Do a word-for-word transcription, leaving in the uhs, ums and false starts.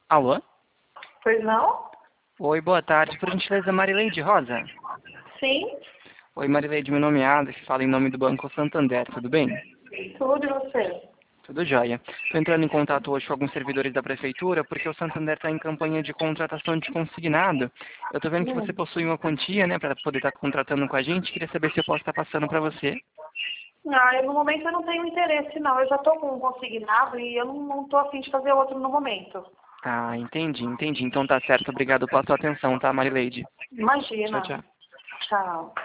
Alô? Pois não? Oi, boa tarde. Por gentileza, Marileide Rosa? Sim? Oi, Marileide, meu nome é Alex, falo em nome do Banco Santander, tudo bem? Tudo e você? Tudo jóia. Estou entrando em contato hoje com alguns servidores da Prefeitura, porque o Santander está em campanha de contratação de consignado. Eu estou vendo que você Hum. possui uma quantia, né, para poder estar contratando com a gente. Queria saber se eu posso estar passando para você. Ah, eu, no momento eu não tenho interesse não. Eu já estou com um consignado e eu não estou afim de fazer outro no momento. Ah, entendi, entendi. Então tá certo. Obrigado pela sua atenção, tá, Marileide? Tchau, Imagina. tchau. Tchau.